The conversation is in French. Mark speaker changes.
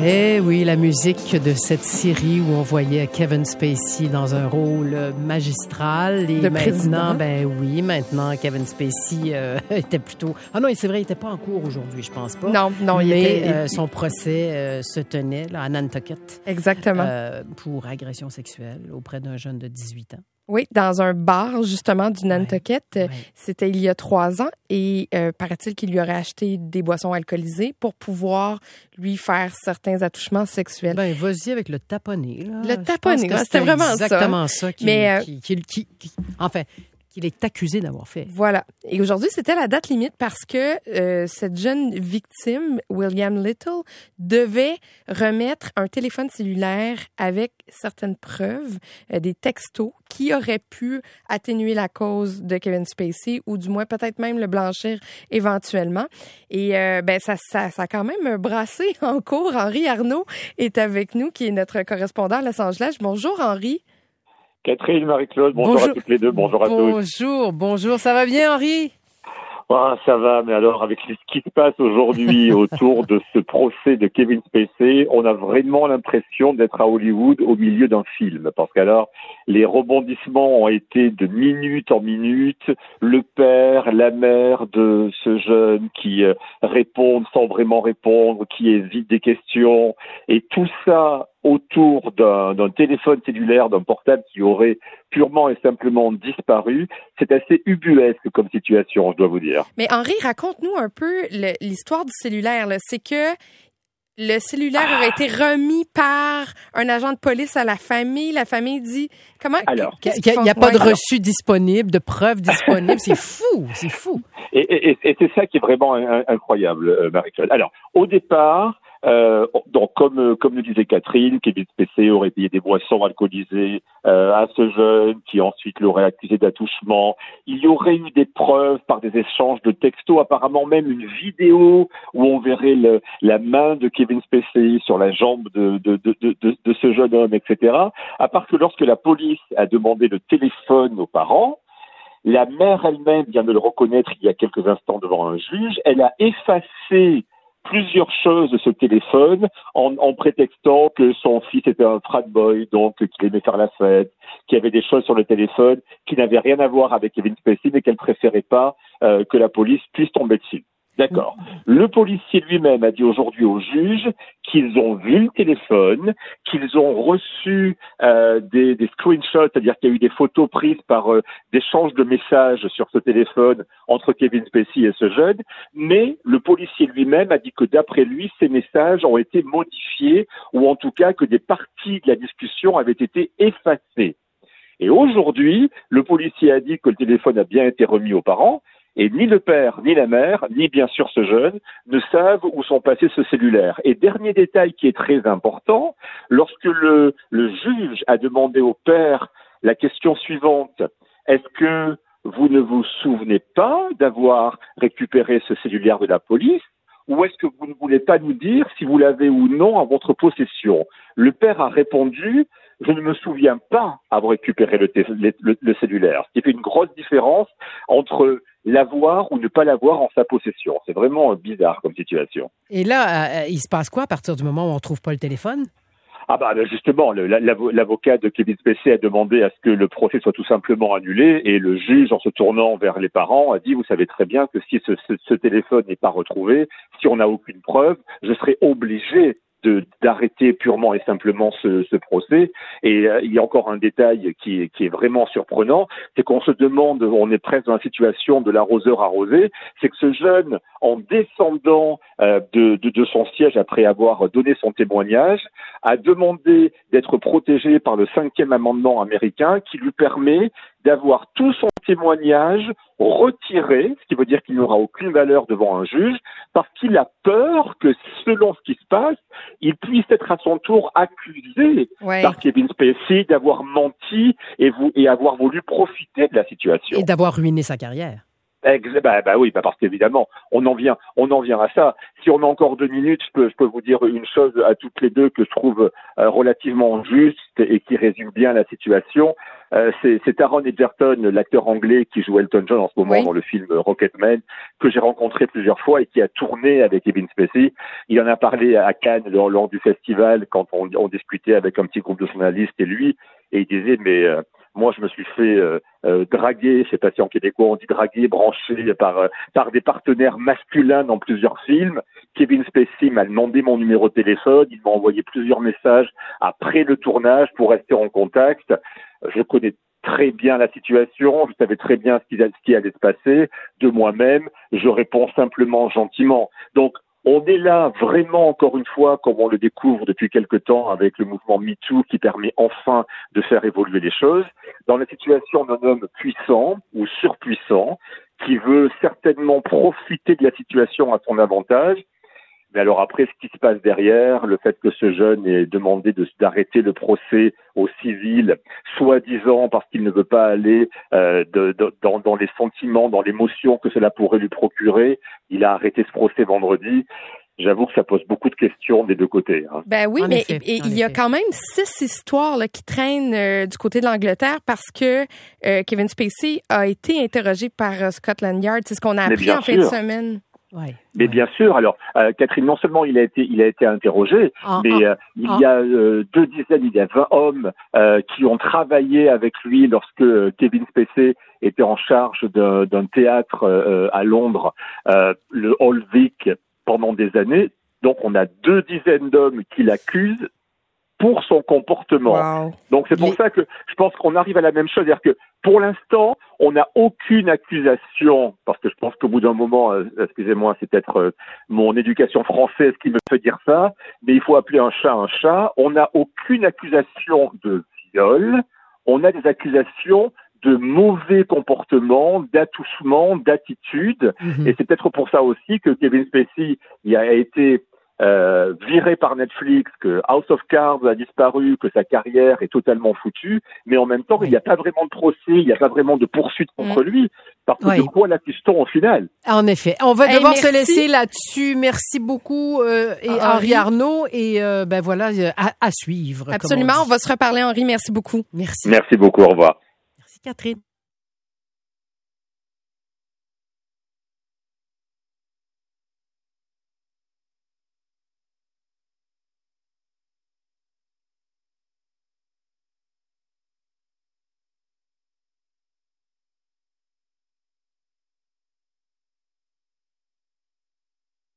Speaker 1: Eh oui, la musique de cette série où on voyait Kevin Spacey dans un rôle magistral. Et maintenant, maintenant, Kevin Spacey était plutôt... Ah non, c'est vrai, il n'était pas en cours aujourd'hui, je pense pas.
Speaker 2: Non, il
Speaker 1: était... son procès se tenait là, à Nantucket.
Speaker 2: Exactement.
Speaker 1: Pour agression sexuelle auprès d'un jeune de 18 ans.
Speaker 2: Oui, dans un bar, justement, du Nantucket. Ouais. C'était il y a 3 ans. Et paraît-il qu'il lui aurait acheté des boissons alcoolisées pour pouvoir lui faire certains attouchements sexuels.
Speaker 1: Ben, vas-y avec le taponner. Là.
Speaker 2: Le taponner, c'était vraiment ça.
Speaker 1: Exactement ça qu'il est accusé d'avoir fait.
Speaker 2: Voilà. Et aujourd'hui, c'était la date limite parce que cette jeune victime, William Little, devait remettre un téléphone cellulaire avec certaines preuves, des textos qui auraient pu atténuer la cause de Kevin Spacey ou du moins peut-être même le blanchir éventuellement. Et ça a quand même brassé en cours. Henri Arnaud est avec nous, qui est notre correspondant à Los Angeles. Bonjour, Henri.
Speaker 3: Catherine, Marie-Claude, bonjour à toutes les deux, bonjour à tous.
Speaker 1: Bonjour, ça va bien, Henri?
Speaker 3: Ça va, mais alors avec ce qui se passe aujourd'hui autour de ce procès de Kevin Spacey, on a vraiment l'impression d'être à Hollywood au milieu d'un film, parce qu'alors les rebondissements ont été de minute en minute, le père, la mère de ce jeune qui répondent sans vraiment répondre, qui évite des questions, et tout ça autour d'un téléphone cellulaire, d'un portable qui aurait purement et simplement disparu. C'est assez ubuesque comme situation, je dois vous dire.
Speaker 2: Mais Henri, raconte-nous un peu l'histoire du cellulaire. Là. C'est que le cellulaire aurait été remis par un agent de police à la famille. La famille dit... Comment?
Speaker 1: Alors, il n'y a pas de reçu disponible, de preuves disponibles. C'est fou.
Speaker 3: Et c'est ça qui est vraiment incroyable, Marie-Claude. Alors, au départ... donc comme le disait Catherine, Kevin Spacey aurait payé des boissons alcoolisées à ce jeune qui ensuite l'aurait accusé d'attouchement. Il y aurait eu des preuves par des échanges de textos, apparemment même une vidéo où on verrait la main de Kevin Spacey sur la jambe de ce jeune homme, etc. À part que lorsque la police a demandé le téléphone aux parents, la mère elle-même vient de le reconnaître il y a quelques instants devant un juge. Elle a effacé plusieurs choses de ce téléphone en prétextant que son fils était un frat boy, donc qu'il aimait faire la fête, qu'il y avait des choses sur le téléphone qui n'avaient rien à voir avec Kevin Spacey, mais qu'elle préférait pas que la police puisse tomber dessus. D'accord. Le policier lui-même a dit aujourd'hui au juge qu'ils ont vu le téléphone, qu'ils ont reçu des screenshots, c'est-à-dire qu'il y a eu des photos prises par d'échanges de messages sur ce téléphone entre Kevin Spacey et ce jeune, mais le policier lui-même a dit que d'après lui, ces messages ont été modifiés ou en tout cas que des parties de la discussion avaient été effacées. Et aujourd'hui, le policier a dit que le téléphone a bien été remis aux parents. Et ni le père, ni la mère, ni bien sûr ce jeune, ne savent où sont passés ce cellulaire. Et dernier détail qui est très important, lorsque le juge a demandé au père la question suivante, est-ce que vous ne vous souvenez pas d'avoir récupéré ce cellulaire de la police? Ou est-ce que vous ne voulez pas nous dire si vous l'avez ou non en votre possession? Le père a répondu, je ne me souviens pas avoir récupéré le cellulaire. Ce qui fait une grosse différence entre l'avoir ou ne pas l'avoir en sa possession. C'est vraiment bizarre comme situation.
Speaker 1: Et là, il se passe quoi à partir du moment où on ne trouve pas le téléphone?
Speaker 3: Justement, l'avocat de Kevin Spacey a demandé à ce que le procès soit tout simplement annulé et le juge, en se tournant vers les parents, a dit, vous savez très bien que si ce téléphone n'est pas retrouvé, si on n'a aucune preuve, je serai obligé d'arrêter purement et simplement ce procès. Et il y a encore un détail qui est vraiment surprenant, c'est qu'on se demande, on est presque dans la situation de l'arroseur arrosé, c'est que ce jeune, en descendant de son siège après avoir donné son témoignage, a demandé d'être protégé par le 5e amendement américain qui lui permet d'avoir tout son témoignage retiré, ce qui veut dire qu'il n'aura aucune valeur devant un juge, parce qu'il a peur que, selon ce qui se passe, il puisse être à son tour accusé par Kevin Spacey d'avoir menti et avoir voulu profiter de la situation.
Speaker 1: Et d'avoir ruiné sa carrière.
Speaker 3: Oui, parce qu'évidemment, on en vient à ça. Si on a encore 2 minutes, je peux vous dire une chose à toutes les deux que je trouve relativement juste et qui résume bien la situation. C'est Taron Egerton, l'acteur anglais qui joue Elton John en ce moment dans le film Rocketman, que j'ai rencontré plusieurs fois et qui a tourné avec Kevin Spacey. Il en a parlé à Cannes lors du festival quand on discutait avec un petit groupe de journalistes et lui, et il disait moi, je me suis fait draguer, je sais pas si en québécois on dit draguer, branché par des partenaires masculins dans plusieurs films. Kevin Spacey m'a demandé mon numéro de téléphone, il m'a envoyé plusieurs messages après le tournage pour rester en contact. Je connais très bien la situation, je savais très bien ce qui allait se passer. De moi-même, je réponds simplement gentiment. Donc, on est là vraiment, encore une fois, comme on le découvre depuis quelque temps avec le mouvement MeToo qui permet enfin de faire évoluer les choses, dans la situation d'un homme puissant ou surpuissant qui veut certainement profiter de la situation à son avantage. Mais alors après, ce qui se passe derrière, le fait que ce jeune ait demandé d'arrêter le procès au civil, soi-disant parce qu'il ne veut pas aller dans les sentiments, dans l'émotion que cela pourrait lui procurer, il a arrêté ce procès vendredi. J'avoue que ça pose beaucoup de questions des deux côtés.
Speaker 2: Oui, mais il y a quand même 6 histoires là, qui traînent du côté de l'Angleterre parce que Kevin Spacey a été interrogé par Scotland Yard. C'est ce qu'on a appris en fin de semaine.
Speaker 3: Mais bien sûr. Alors, Catherine, non seulement il a été interrogé, mais il y a 20 hommes qui ont travaillé avec lui lorsque Kevin Spacey était en charge d'un théâtre à Londres, le Hall Vic, pendant des années. Donc, on a 20 d'hommes qui l'accusent pour son comportement.
Speaker 2: Wow.
Speaker 3: Donc, c'est pour ça que je pense qu'on arrive à la même chose. C'est-à-dire que, pour l'instant, on n'a aucune accusation, parce que je pense qu'au bout d'un moment, excusez-moi, c'est peut-être mon éducation française qui me fait dire ça, mais il faut appeler un chat un chat. On n'a aucune accusation de viol. On a des accusations de mauvais comportement, d'attouchement, d'attitude. Et c'est peut-être pour ça aussi que Kevin Spacey a été viré par Netflix, que House of Cards a disparu, que sa carrière est totalement foutue, mais en même temps, il n'y a pas vraiment de procès, il n'y a pas vraiment de poursuite contre lui, parce que de quoi l'accuse-t-on au final?
Speaker 1: En effet. On va devoir se laisser là-dessus. Merci beaucoup, Henri Arnaud, et voilà, à suivre.
Speaker 2: Absolument, on va se reparler, Henri. Merci beaucoup.
Speaker 1: Merci.
Speaker 3: Merci beaucoup, au revoir.
Speaker 1: Merci, Catherine.